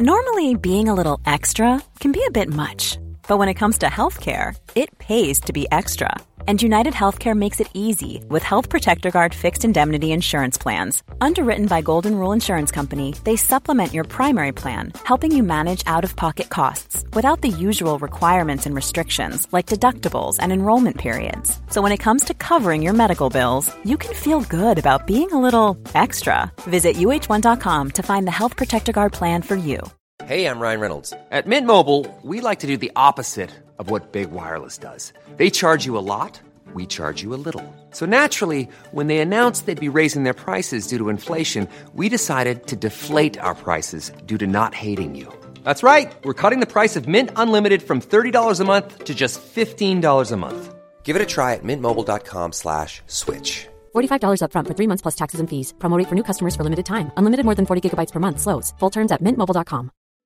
Normally, being a little extra can be a bit much, but when it comes to healthcare, it pays to be extra. And United Healthcare makes it easy with Health Protector Guard fixed indemnity insurance plans. Underwritten by Golden Rule Insurance Company, they supplement your primary plan, helping you manage out-of-pocket costs without the usual requirements and restrictions like deductibles and enrollment periods. So when it comes to covering your medical bills, you can feel good about being a little extra. Visit uh1.com to find the Health Protector Guard plan for you. Hey, I'm Ryan Reynolds. At Mint Mobile, we like to do the opposite of what Big Wireless does. They charge you a lot, we charge you a little. So naturally, when they announced they'd be raising their prices due to inflation, we decided to deflate our prices due to not hating you. That's right. We're cutting the price of Mint Unlimited from $30 a month to just $15 a month. Give it a try at mintmobile.com/switch. $45 up front for 3 months plus taxes and fees. Promo rate for new customers for limited time. Unlimited more than 40 gigabytes per month. Slows full terms at mintmobile.com.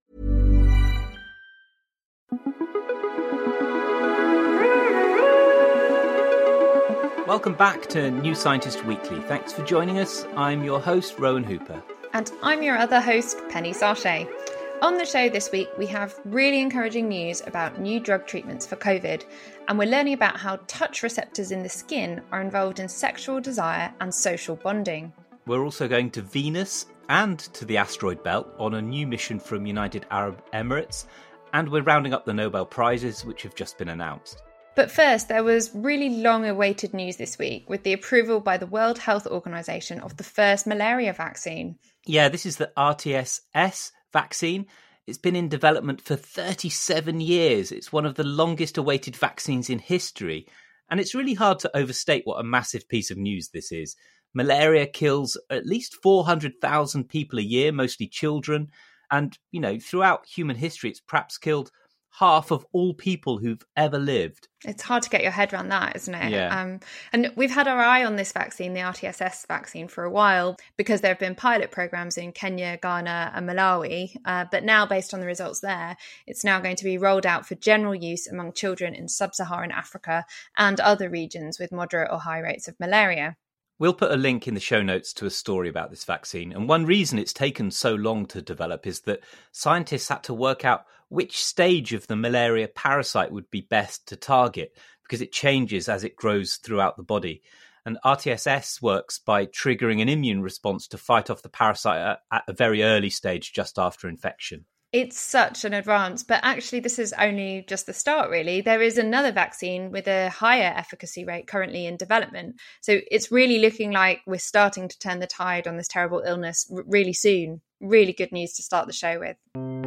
Welcome back to New Scientist Weekly. Thanks for joining us. I'm your host, Rowan Hooper. And I'm your other host, Penny Sarche. On the show this week, we have really encouraging news about new drug treatments for COVID, and we're learning about how touch receptors in the skin are involved in sexual desire and social bonding. We're also going to Venus and to the asteroid belt on a new mission from United Arab Emirates, and we're rounding up the Nobel Prizes, which have just been announced. But first, there was really long-awaited news this week with the approval by the World Health Organization of the first malaria vaccine. Yeah, this is the RTS-S vaccine. It's been in development for 37 years. It's one of the longest awaited vaccines in history. And it's really hard to overstate what a massive piece of news this is. Malaria kills at least 400,000 people a year, mostly children. And, you know, throughout human history, it's perhaps killed half of all people who've ever lived. It's hard to get your head around that, isn't it? Yeah. And we've had our eye on this vaccine, the RTS-S vaccine, for a while because there have been pilot programs in Kenya, Ghana and Malawi. But now, based on the results there, it's now going to be rolled out for general use among children in sub-Saharan Africa and other regions with moderate or high rates of malaria. We'll put a link in the show notes to a story about this vaccine. And one reason it's taken so long to develop is that scientists had to work out which stage of the malaria parasite would be best to target because it changes as it grows throughout the body. And RTS-S works by triggering an immune response to fight off the parasite at a very early stage just after infection. It's such an advance, but actually this is only just the start, really. There is another vaccine with a higher efficacy rate currently in development. So it's really looking like we're starting to turn the tide on this terrible illness really soon. Really good news to start the show with.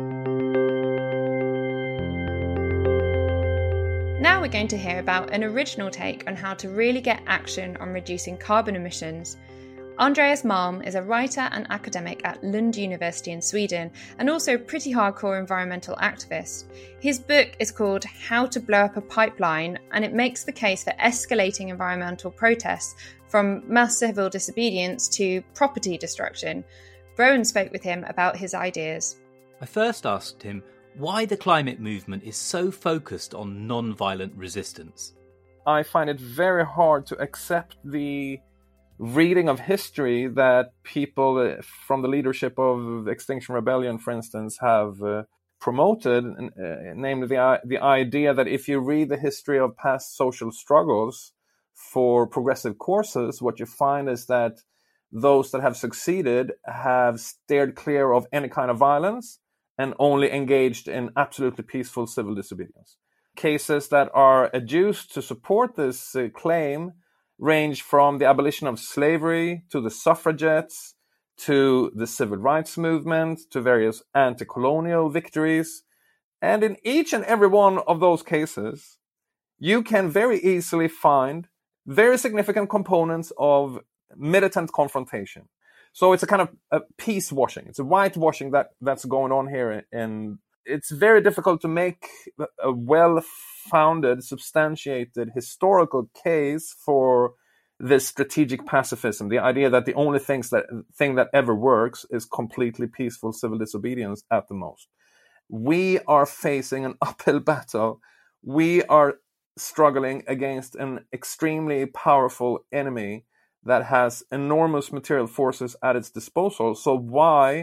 Now we're going to hear about an original take on how to really get action on reducing carbon emissions. Andreas Malm is a writer and academic at Lund University in Sweden and also a pretty hardcore environmental activist. His book is called How to Blow Up a Pipeline, and it makes the case for escalating environmental protests from mass civil disobedience to property destruction. Rowan spoke with him about his ideas. I first asked him why the climate movement is so focused on non-violent resistance. I find it very hard to accept the reading of history that people from the leadership of Extinction Rebellion, for instance, have promoted, namely the idea that if you read the history of past social struggles for progressive causes, what you find is that those that have succeeded have steered clear of any kind of violence and only engaged in absolutely peaceful civil disobedience. Cases that are adduced to support this claim range from the abolition of slavery to the suffragettes to the civil rights movement to various anti-colonial victories. And in each and every one of those cases, you can very easily find very significant components of militant confrontation. So it's a kind of a peace washing. It's a whitewashing that's going on here. And it's very difficult to make a well-founded, substantiated historical case for this strategic pacifism, the idea that the only thing that ever works is completely peaceful civil disobedience at the most. We are facing an uphill battle. We are struggling against an extremely powerful enemy that has enormous material forces at its disposal. So why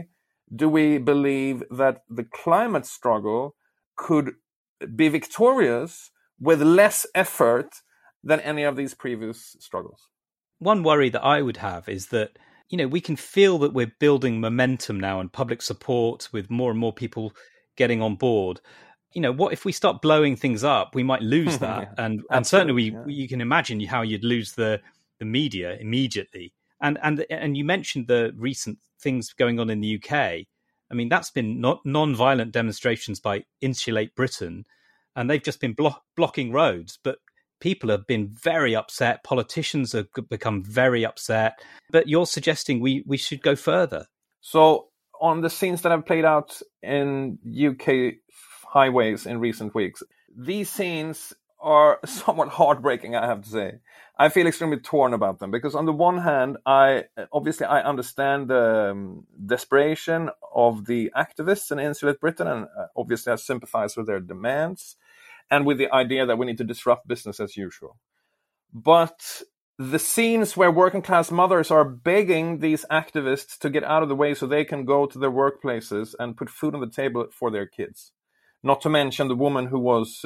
do we believe that the climate struggle could be victorious with less effort than any of these previous struggles? One worry that I would have is that, we can feel that we're building momentum now and public support with more and more people getting on board. What if we start blowing things up? We might lose that. Yeah, and certainly you can imagine how you'd lose the media immediately. And you mentioned the recent things going on in the UK. I mean, that's been non-violent demonstrations by Insulate Britain, and they've just been blocking roads. But people have been very upset. Politicians have become very upset. But you're suggesting we should go further. So on the scenes that have played out in UK highways in recent weeks, these scenes are somewhat heartbreaking, I have to say. I feel extremely torn about them because on the one hand, I understand the desperation of the activists in Insulate Britain, and obviously I sympathize with their demands and with the idea that we need to disrupt business as usual. But the scenes where working class mothers are begging these activists to get out of the way so they can go to their workplaces and put food on the table for their kids. Not to mention the woman who was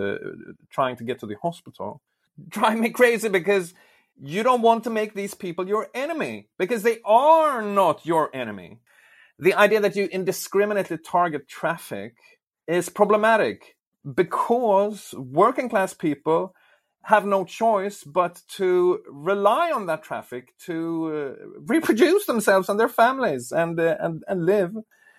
trying to get to the hospital. Drive me crazy because you don't want to make these people your enemy because they are not your enemy. The idea that you indiscriminately target traffic is problematic because working class people have no choice but to rely on that traffic to reproduce themselves and their families and live.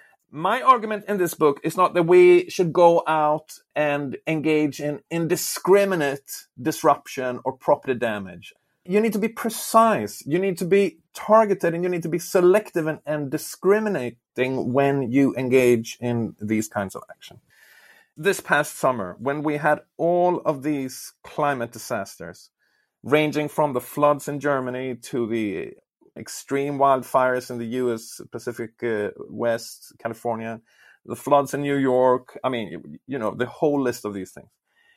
My argument in this book is not that we should go out and engage in indiscriminate disruption or property damage. You need to be precise, you need to be targeted, and you need to be selective and discriminating when you engage in these kinds of action. This past summer, when we had all of these climate disasters, ranging from the floods in Germany to the extreme wildfires in the U.S. Pacific West, California, the floods in New York. I mean, the whole list of these things.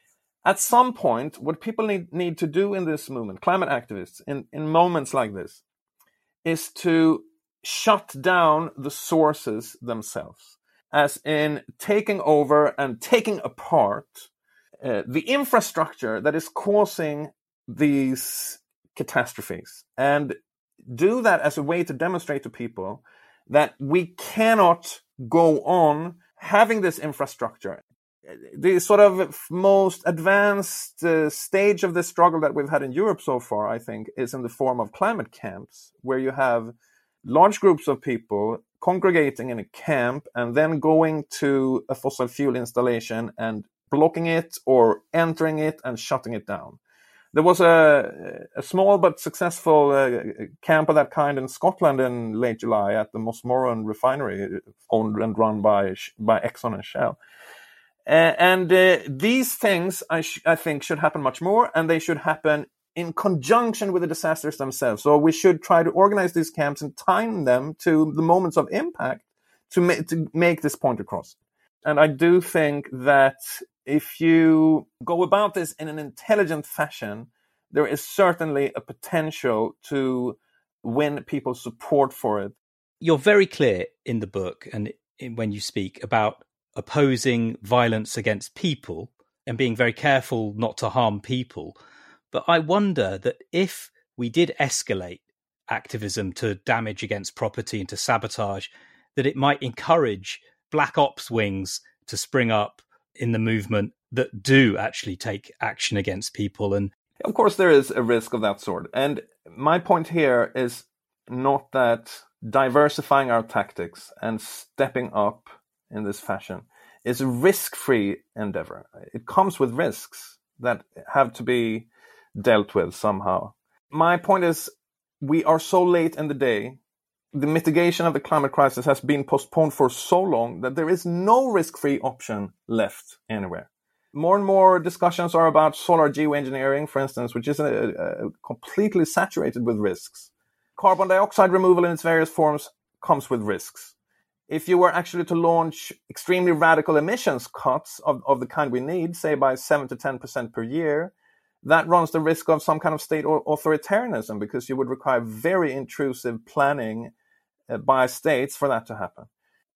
At some point, what people need to do in this movement, climate activists, in moments like this, is to shut down the sources themselves, as in taking over and taking apart the infrastructure that is causing these catastrophes, and do that as a way to demonstrate to people that we cannot go on having this infrastructure. The sort of most advanced stage of this struggle that we've had in Europe so far, I think, is in the form of climate camps, where you have large groups of people congregating in a camp and then going to a fossil fuel installation and blocking it or entering it and shutting it down. There was a small but successful camp of that kind in Scotland in late July at the Mossmoran refinery, owned and run by Exxon and Shell. These things, I think, should happen much more, and they should happen in conjunction with the disasters themselves. So we should try to organize these camps and time them to the moments of impact to make this point across. And I do think that if you go about this in an intelligent fashion, there is certainly a potential to win people's support for it. You're very clear in the book and when you speak about opposing violence against people and being very careful not to harm people. But I wonder that if we did escalate activism to damage against property and to sabotage, that it might encourage black ops wings to spring up in the movement that do actually take action against people. And of course, there is a risk of that sort. And my point here is not that diversifying our tactics and stepping up in this fashion is a risk-free endeavor. It comes with risks that have to be dealt with somehow. My point is, we are so late in the day. The mitigation of the climate crisis has been postponed for so long that there is no risk-free option left anywhere. More and more discussions are about solar geoengineering, for instance, which is completely saturated with risks. Carbon dioxide removal in its various forms comes with risks. If you were actually to launch extremely radical emissions cuts of the kind we need, say by 7 to 10% per year, that runs the risk of some kind of state authoritarianism, because you would require very intrusive planning by states for that to happen.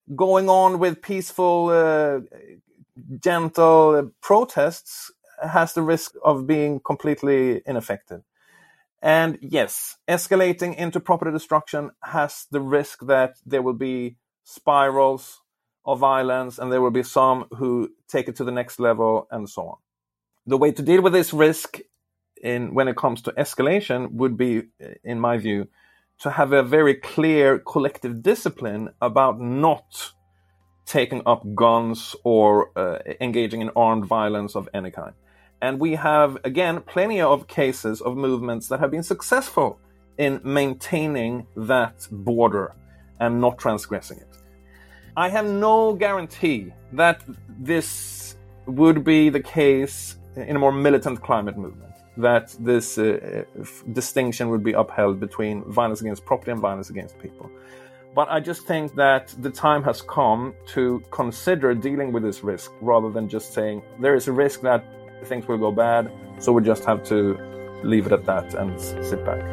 going on with peaceful, gentle protests has the risk of being completely ineffective. And yes, escalating into property destruction has the risk that there will be spirals of violence and there will be some who take it to the next level and so on. The way to deal with this risk when it comes to escalation would be, in my view, to have a very clear collective discipline about not taking up guns or engaging in armed violence of any kind. And we have, again, plenty of cases of movements that have been successful in maintaining that border and not transgressing it. I have no guarantee that this would be the case in a more militant climate movement, that this distinction would be upheld between violence against property and violence against people. But I just think that the time has come to consider dealing with this risk rather than just saying there is a risk that things will go bad, so we just have to leave it at that and sit back.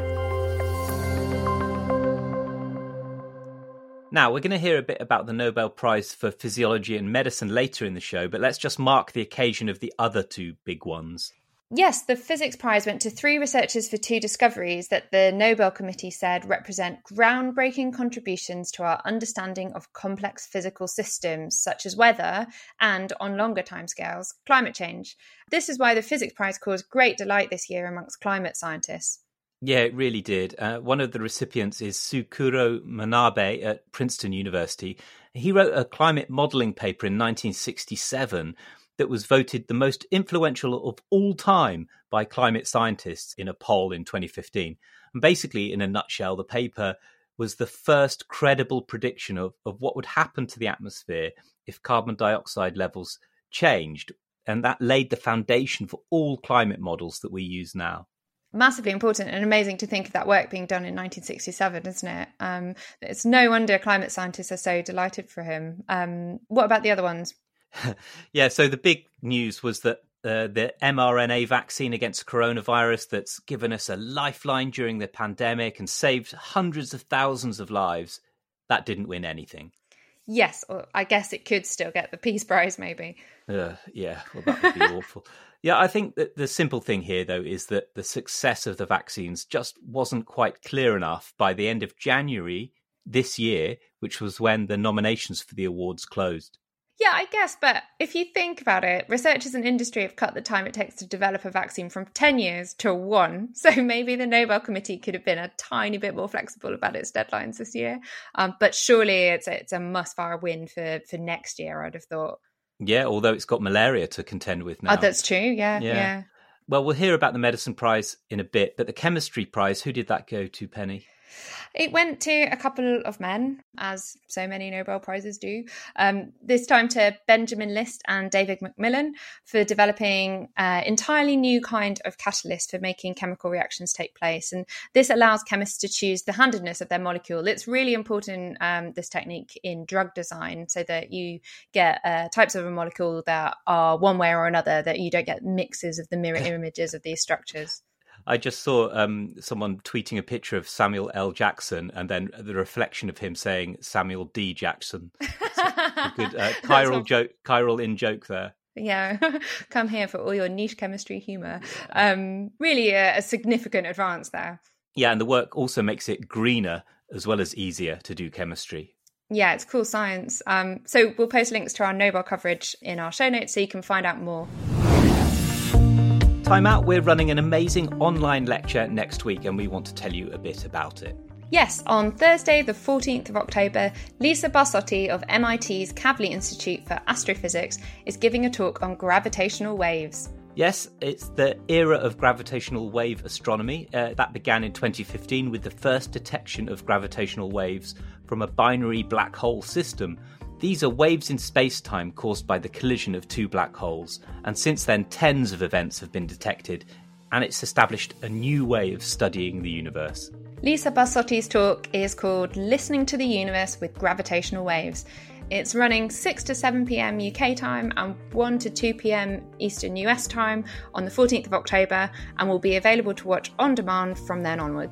Now, we're going to hear a bit about the Nobel Prize for Physiology and Medicine later in the show, but let's just mark the occasion of the other two big ones. Yes, the Physics Prize went to 3 researchers for 2 discoveries that the Nobel Committee said represent groundbreaking contributions to our understanding of complex physical systems, such as weather and, on longer timescales, climate change. This is why the Physics Prize caused great delight this year amongst climate scientists. Yeah, it really did. One of the recipients is Sukuro Manabe at Princeton University. He wrote a climate modelling paper in 1967 that was voted the most influential of all time by climate scientists in a poll in 2015. And basically, in a nutshell, the paper was the first credible prediction of what would happen to the atmosphere if carbon dioxide levels changed. And that laid the foundation for all climate models that we use now. Massively important and amazing to think of that work being done in 1967, isn't it? It's no wonder climate scientists are so delighted for him. What about the other ones? Yeah, so the big news was that the mRNA vaccine against coronavirus that's given us a lifeline during the pandemic and saved hundreds of thousands of lives, that didn't win anything. Yes, or I guess it could still get the Peace Prize, maybe. Yeah, well, that would be awful. Yeah, I think that the simple thing here, though, is that the success of the vaccines just wasn't quite clear enough by the end of January this year, which was when the nominations for the awards closed. Yeah, I guess, but if you think about it, researchers and industry have cut the time it takes to develop a vaccine from 10 years to 1. So maybe the Nobel Committee could have been a tiny bit more flexible about its deadlines this year. But surely it's a must-fire win for next year, I'd have thought. Yeah, although it's got malaria to contend with now. Oh, that's true. Yeah. Well, we'll hear about the Medicine Prize in a bit, but the Chemistry Prize, who did that go to, Penny? It went to a couple of men, as so many Nobel Prizes do. This time to Benjamin List and David Macmillan for developing an entirely new kind of catalyst for making chemical reactions take place. And this allows chemists to choose the handedness of their molecule. It's really important, this technique, in drug design, so that you get types of a molecule that are one way or another, that you don't get mixes of the mirror images of these structures. I just saw someone tweeting a picture of Samuel L. Jackson and then the reflection of him saying Samuel D. Jackson. A good chiral in-joke there. Yeah, come here for all your niche chemistry humour. Really a significant advance there. Yeah, and the work also makes it greener as well as easier to do chemistry. Yeah, it's cool science. So we'll post links to our Nobel coverage in our show notes so you can find out more. Time out, we're running an amazing online lecture next week and we want to tell you a bit about it. Yes, on Thursday, the 14th of October, Lisa Barsotti of MIT's Kavli Institute for Astrophysics is giving a talk on gravitational waves. Yes, it's the era of gravitational wave astronomy. That began in 2015 with the first detection of gravitational waves from a binary black hole system. These are waves in space-time caused by the collision of 2 black holes, and since then tens of events have been detected, and it's established a new way of studying the universe. Lisa Barsotti's talk is called Listening to the Universe with Gravitational Waves. It's running 6 to 7 p.m. UK time and 1 to 2 p.m. Eastern US time on the 14th of October, and will be available to watch on demand from then onwards.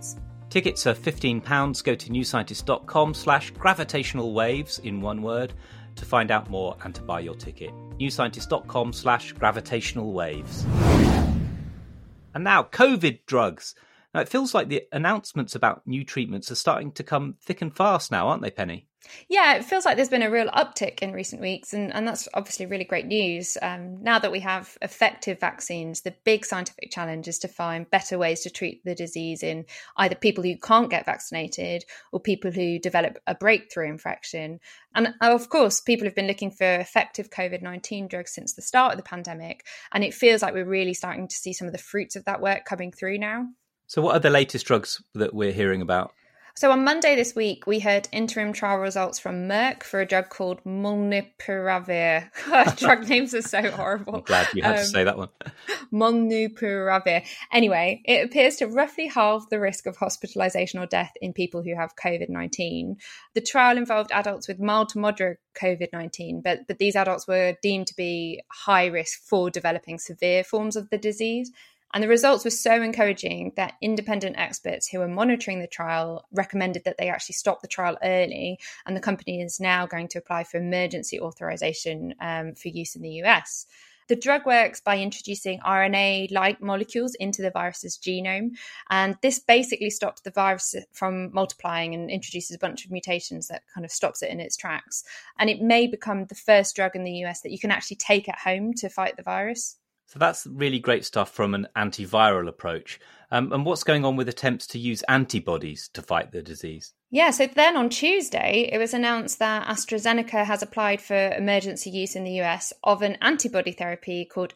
Tickets are £15. Go to newscientist.com/gravitational-waves in one word to find out more and to buy your ticket. newscientist.com/gravitational-waves. And now, COVID drugs. Now, it feels like the announcements about new treatments are starting to come thick and fast now, aren't they, Penny? Yeah, it feels like there's been a real uptick in recent weeks, and that's obviously really great news. Now that we have effective vaccines, the big scientific challenge is to find better ways to treat the disease in either people who can't get vaccinated or people who develop a breakthrough infection. And of course, people have been looking for effective COVID-19 drugs since the start of the pandemic, and it feels like we're really starting to see some of the fruits of that work coming through now. So what are the latest drugs that we're hearing about? So on Monday this week, we heard interim trial results from Merck for a drug called Molnupiravir. Drug names are so horrible. I'm glad you had to say that one. Molnupiravir. Anyway, it appears to roughly halve the risk of hospitalisation or death in people who have COVID-19. The trial involved adults with mild to moderate COVID-19, but these adults were deemed to be high risk for developing severe forms of the disease. And the results were so encouraging that independent experts who were monitoring the trial recommended that they actually stop the trial early. And the company is now going to apply for emergency authorization for use in the US. The drug works by introducing RNA-like molecules into the virus's genome. And this basically stops the virus from multiplying and introduces a bunch of mutations that kind of stops it in its tracks. And it may become the first drug in the US that you can actually take at home to fight the virus. So that's really great stuff from an antiviral approach. And what's going on with attempts to use antibodies to fight the disease? Yeah, so then on Tuesday, it was announced that AstraZeneca has applied for emergency use in the US of an antibody therapy called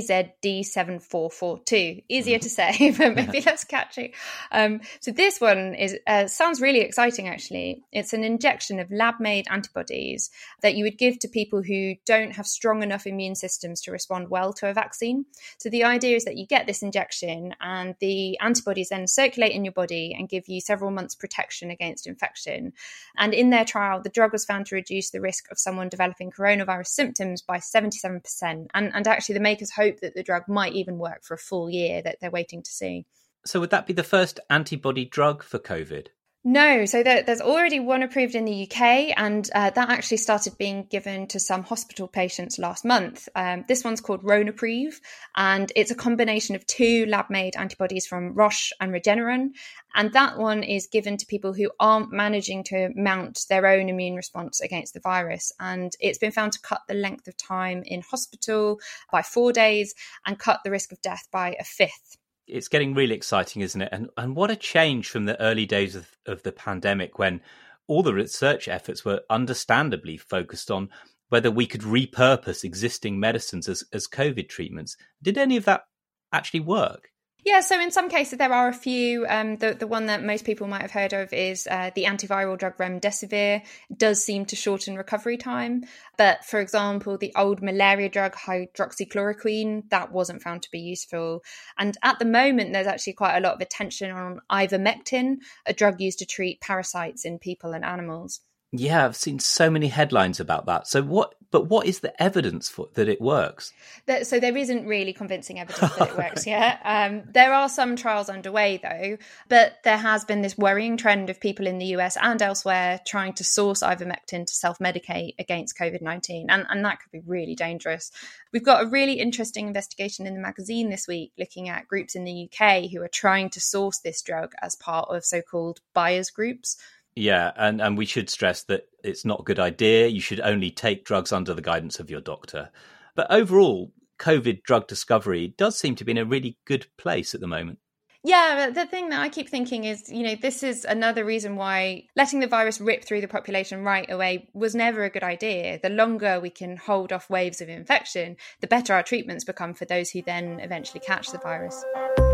AZD7442. Easier to say, but maybe less catchy. So this one sounds really exciting, actually. It's an injection of lab-made antibodies that you would give to people who don't have strong enough immune systems to respond well to a vaccine. So the idea is that you get this injection and the antibodies then circulate in your body and give you several months protection against infection. And in their trial, the drug was found to reduce the risk of someone developing coronavirus symptoms by 77%. And actually, the makers hope that the drug might even work for a full year, that they're waiting to see. So would that be the first antibody drug for COVID? No, so there's already one approved in the UK, and that actually started being given to some hospital patients last month. This one's called Ronapreve, and it's a combination of two lab-made antibodies from Roche and Regeneron, and that one is given to people who aren't managing to mount their own immune response against the virus. And it's been found to cut the length of time in hospital by 4 days and cut the risk of death by a fifth. It's getting really exciting, isn't it? And what a change from the early days of the pandemic, when all the research efforts were understandably focused on whether we could repurpose existing medicines as COVID treatments. Did any of that actually work? Yeah, so in some cases there are a few. The one that most people might have heard of is the antiviral drug remdesivir. It does seem to shorten recovery time. But for example, the old malaria drug hydroxychloroquine, that wasn't found to be useful. And at the moment, there's actually quite a lot of attention on ivermectin, a drug used to treat parasites in people and animals. Yeah, I've seen so many headlines about that. So what is the evidence for that it works? So there isn't really convincing evidence that it works yet. There are some trials underway though, but there has been this worrying trend of people in the US and elsewhere trying to source ivermectin to self-medicate against COVID-19. And that could be really dangerous. We've got a really interesting investigation in the magazine this week looking at groups in the UK who are trying to source this drug as part of so-called buyers groups. Yeah, and we should stress that it's not a good idea. You should only take drugs under the guidance of your doctor. But overall, COVID drug discovery does seem to be in a really good place at the moment. Yeah, the thing that I keep thinking is, this is another reason why letting the virus rip through the population right away was never a good idea. The longer we can hold off waves of infection, the better our treatments become for those who then eventually catch the virus.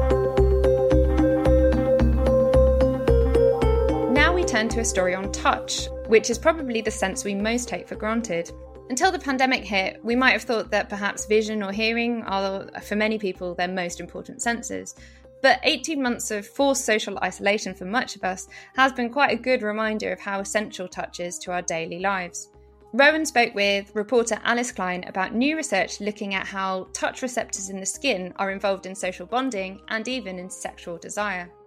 Now we turn to a story on touch, which is probably the sense we most take for granted. Until the pandemic hit, we might have thought that perhaps vision or hearing are, for many people, their most important senses. But 18 months of forced social isolation for much of us has been quite a good reminder of how essential touch is to our daily lives. Rowan spoke with reporter Alice Klein about new research looking at how touch receptors in the skin are involved in social bonding and even in sexual desire.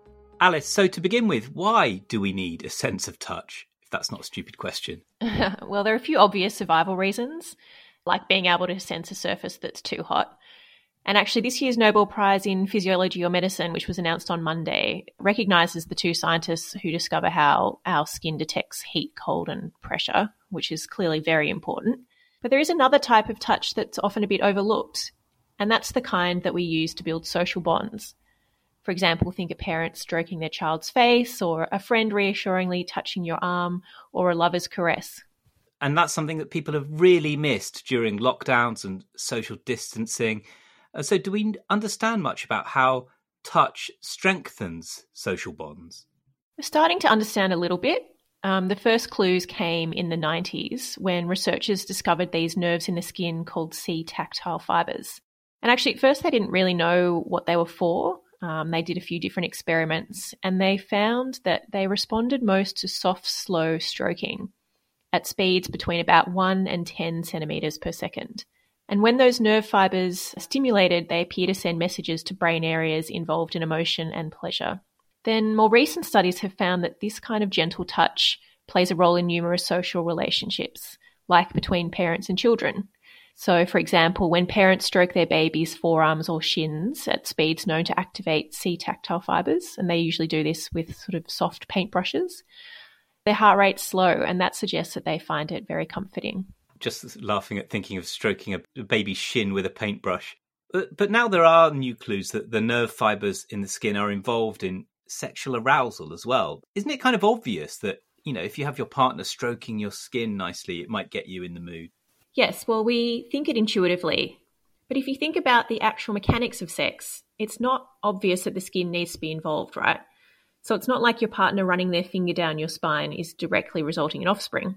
Alice, so to begin with, why do we need a sense of touch? If that's not a stupid question. Well, there are a few obvious survival reasons, like being able to sense a surface that's too hot. And actually, this year's Nobel Prize in Physiology or Medicine, which was announced on Monday, recognises the two scientists who discover how our skin detects heat, cold and pressure, which is clearly very important. But there is another type of touch that's often a bit overlooked, and that's the kind that we use to build social bonds. For example, think of parents stroking their child's face, or a friend reassuringly touching your arm, or a lover's caress. And that's something that people have really missed during lockdowns and social distancing. So do we understand much about how touch strengthens social bonds? We're starting to understand a little bit. The first clues came in the 90s when researchers discovered these nerves in the skin called C-tactile fibres. And actually, at first, they didn't really know what they were for. They did a few different experiments, and they found that they responded most to soft, slow stroking at speeds between about 1 and 10 centimetres per second. And when those nerve fibres are stimulated, they appear to send messages to brain areas involved in emotion and pleasure. Then more recent studies have found that this kind of gentle touch plays a role in numerous social relationships, like between parents and children. So, for example, when parents stroke their baby's forearms or shins at speeds known to activate C-tactile fibres, and they usually do this with sort of soft paintbrushes, their heart rate's slow, and that suggests that they find it very comforting. Just laughing at thinking of stroking a baby's shin with a paintbrush. But now there are new clues that the nerve fibres in the skin are involved in sexual arousal as well. Isn't it kind of obvious that, you know, if you have your partner stroking your skin nicely, it might get you in the mood? Yes, well, we think it intuitively. But if you think about the actual mechanics of sex, it's not obvious that the skin needs to be involved, right? So it's not like your partner running their finger down your spine is directly resulting in offspring.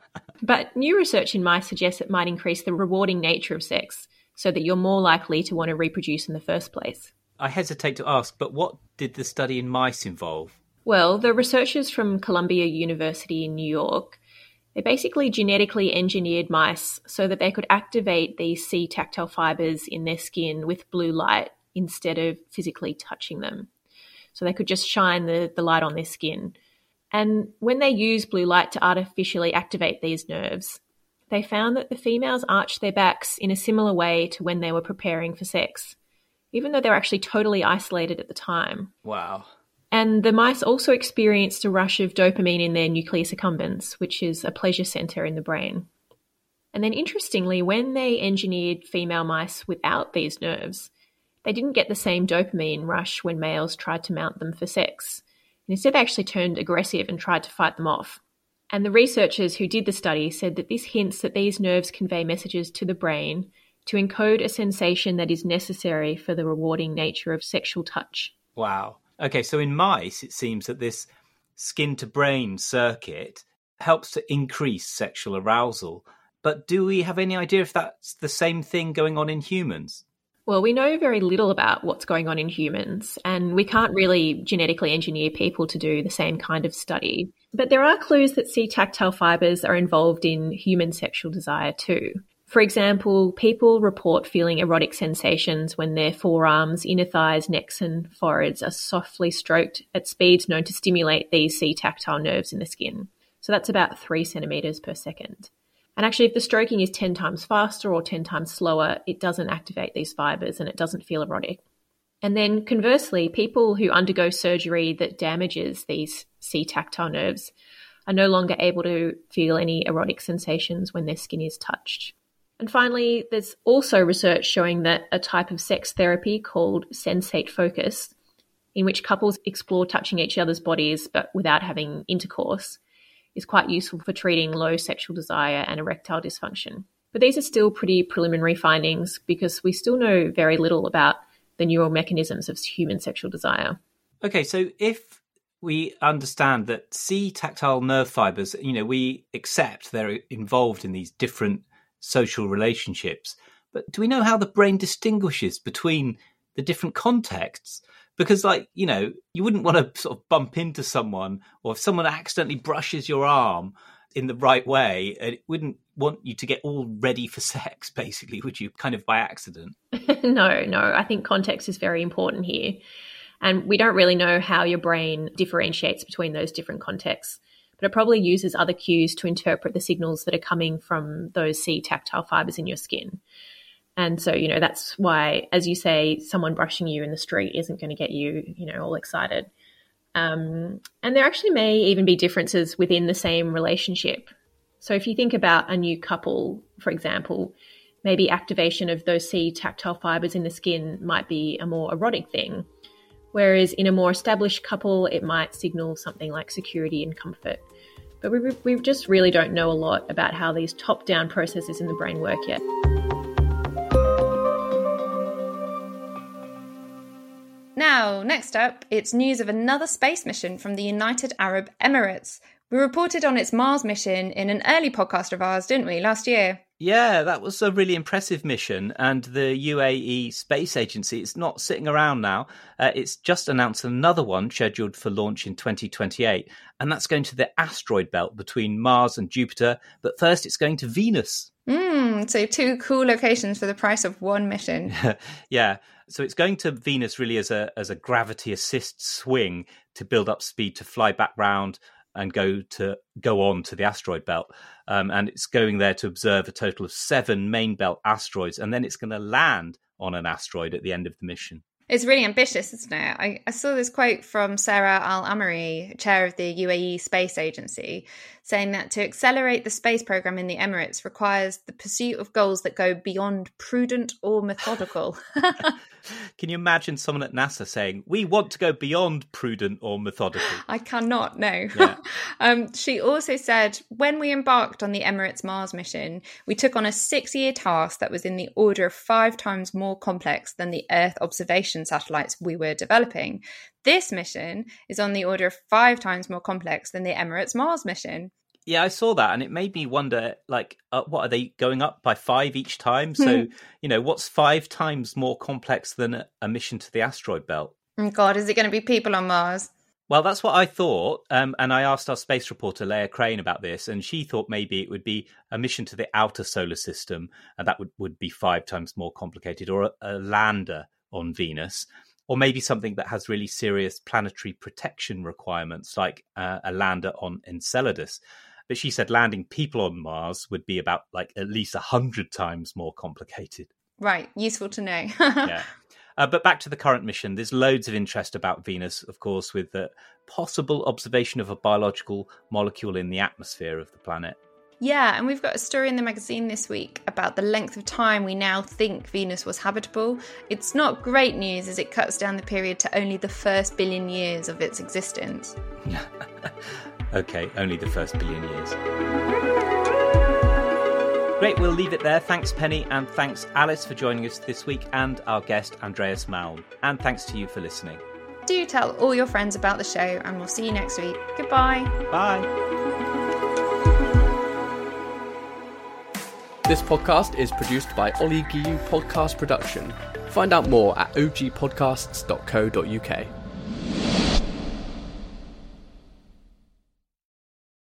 But new research in mice suggests it might increase the rewarding nature of sex so that you're more likely to want to reproduce in the first place. I hesitate to ask, but what did the study in mice involve? Well, the researchers from Columbia University in New York, they basically genetically engineered mice so that they could activate these C-tactile fibres in their skin with blue light instead of physically touching them. So they could just shine the light on their skin. And when they use blue light to artificially activate these nerves, they found that the females arched their backs in a similar way to when they were preparing for sex, even though they were actually totally isolated at the time. Wow. And the mice also experienced a rush of dopamine in their nucleus accumbens, which is a pleasure center in the brain. And then interestingly, when they engineered female mice without these nerves, they didn't get the same dopamine rush when males tried to mount them for sex. And instead, they actually turned aggressive and tried to fight them off. And the researchers who did the study said that this hints that these nerves convey messages to the brain to encode a sensation that is necessary for the rewarding nature of sexual touch. Wow. Okay, so in mice, it seems that this skin-to-brain circuit helps to increase sexual arousal. But do we have any idea if that's the same thing going on in humans? Well, we know very little about what's going on in humans, and we can't really genetically engineer people to do the same kind of study. But there are clues that C-tactile fibres are involved in human sexual desire too. For example, people report feeling erotic sensations when their forearms, inner thighs, necks and foreheads are softly stroked at speeds known to stimulate these C-tactile nerves in the skin. So that's about 3 centimetres per second. And actually, if the stroking is 10 times faster or 10 times slower, it doesn't activate these fibres and it doesn't feel erotic. And then conversely, people who undergo surgery that damages these C-tactile nerves are no longer able to feel any erotic sensations when their skin is touched. And finally, there's also research showing that a type of sex therapy called sensate focus, in which couples explore touching each other's bodies but without having intercourse, is quite useful for treating low sexual desire and erectile dysfunction. But these are still pretty preliminary findings because we still know very little about the neural mechanisms of human sexual desire. Okay, so if we understand that C-tactile nerve fibres, we accept they're involved in these different social relationships, but do we know how the brain distinguishes between the different contexts? Because, you wouldn't want to sort of bump into someone, or if someone accidentally brushes your arm in the right way, it wouldn't want you to get all ready for sex, basically, would you? Kind of by accident. No, I think context is very important here. And we don't really know how your brain differentiates between those different contexts, but it probably uses other cues to interpret the signals that are coming from those sea tactile fibers in your skin. And so, that's why, as you say, someone brushing you in the street isn't going to get you, all excited. And there actually may even be differences within the same relationship. So if you think about a new couple, for example, maybe activation of those sea tactile fibers in the skin might be a more erotic thing, whereas in a more established couple, it might signal something like security and comfort. But we just really don't know a lot about how these top-down processes in the brain work yet. Now, next up, it's news of another space mission from the United Arab Emirates. We reported on its Mars mission in an early podcast of ours, didn't we, last year? Yeah, that was a really impressive mission. And the UAE Space Agency is not sitting around now. It's just announced another one scheduled for launch in 2028. And that's going to the asteroid belt between Mars and Jupiter. But first, it's going to Venus. So 2 cool locations for the price of one mission. Yeah. So it's going to Venus really as a gravity assist swing to build up speed to fly back round and go on to the asteroid belt. And it's going there to observe a total of 7 main belt asteroids. And then it's going to land on an asteroid at the end of the mission. It's really ambitious, isn't it? I saw this quote from Sarah Al-Amari, chair of the UAE Space Agency, saying that to accelerate the space program in the Emirates requires the pursuit of goals that go beyond prudent or methodical. Can you imagine someone at NASA saying, we want to go beyond prudent or methodical? I cannot, no. Yeah. She also said, when we embarked on the Emirates Mars mission, we took on a 6-year task that was in the order of 5 times more complex than the Earth observation satellites we were developing. This mission is on the order of 5 times more complex than the Emirates Mars mission. Yeah, I saw that and it made me wonder, what are they going up by 5 each time? So, what's 5 times more complex than a mission to the asteroid belt? Oh God, is it going to be people on Mars? Well, that's what I thought. And I asked our space reporter, Leah Crane, about this. And she thought maybe it would be a mission to the outer solar system. And that would be 5 times more complicated, or a lander on Venus. Or maybe something that has really serious planetary protection requirements, like a lander on Enceladus. But she said landing people on Mars would be about at least 100 times more complicated. Right, useful to know. Yeah. But back to the current mission, there's loads of interest about Venus, of course, with the possible observation of a biological molecule in the atmosphere of the planet. Yeah, and we've got a story in the magazine this week about the length of time we now think Venus was habitable. It's not great news as it cuts down the period to only the first billion years of its existence. Okay, only the first billion years. Great, we'll leave it there. Thanks, Penny, and thanks, Alice, for joining us this week, and our guest, Andreas Malm. And thanks to you for listening. Do tell all your friends about the show, and we'll see you next week. Goodbye. Bye. This podcast is produced by Ollie Guillou Podcast Production. Find out more at ogpodcasts.co.uk.